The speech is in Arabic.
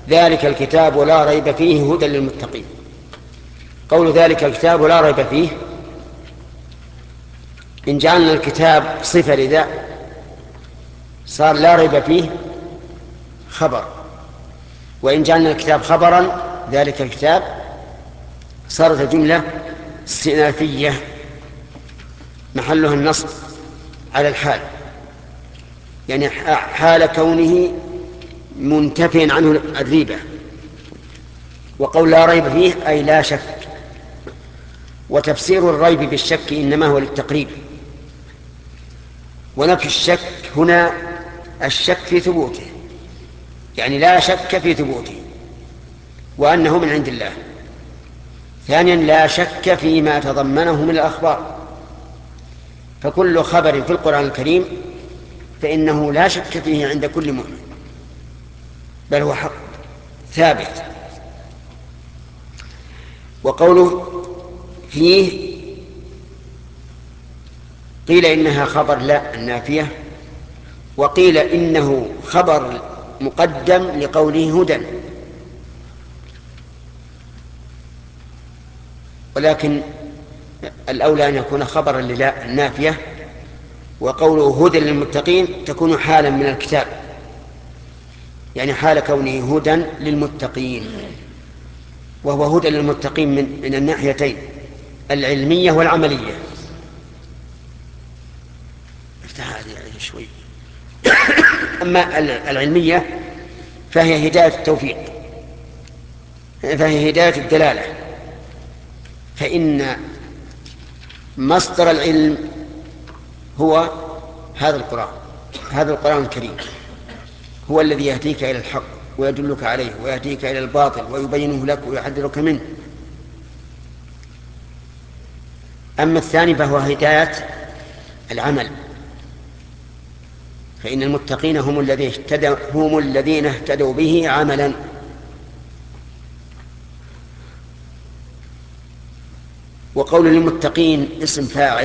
ذلك الكتاب لا ريب فيه هدى للمتقين. قول ذلك الكتاب لا ريب فيه، إن جعلنا الكتاب صفة لذا صار لا ريب فيه خبر، وإن جعلنا الكتاب خبرا ذلك الكتاب صارت جملة استئنافية محلها النصب على الحال، يعني حال كونه منتفيا عنه الريبة. وقول لا ريب فيه أي لا شك. وتفسير الريب بالشك إنما هو للتقريب، ونفي الشك هنا الشك في ثبوته، يعني لا شك في ثبوته وأنه من عند الله. ثانيا لا شك فيما تضمنه من الأخبار، فكل خبر في القرآن الكريم فإنه لا شك فيه عند كل مؤمن، بل هو حق ثابت. وقوله فيه قيل إنها خبر لا النافية، وقيل إنه خبر مقدم لقوله هدى، ولكن الأولى أن يكون خبرا للا النافية، وقوله هدى للمتقين تكون حالا من الكتاب، يعني حال كونه هدى للمتقين، وهو هدى للمتقين من الناحيتين العلمية والعملية. افتح هذه شوي. أما العلمية فهي هداية التوفيق، فهي هداية الدلالة، فإن مصدر العلم هو هذا القرآن الكريم، هو الذي يهديك إلى الحق ويدلك عليه ويهديك إلى الباطل ويبينه لك ويحذرك منه. أما الثاني فهو هداية العمل، فإن المتقين هم الذين اهتدوا به عملا. وقول للمتقين اسم فاعل